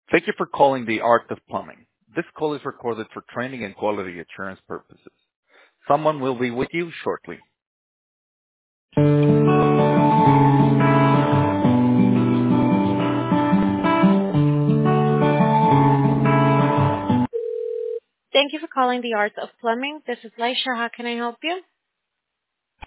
Thank you for calling the Art of Plumbing. This call is recorded for training and quality assurance purposes. Someone will be with you shortly. Thank you for calling the Art of Plumbing. This is Laisha. How can I help you?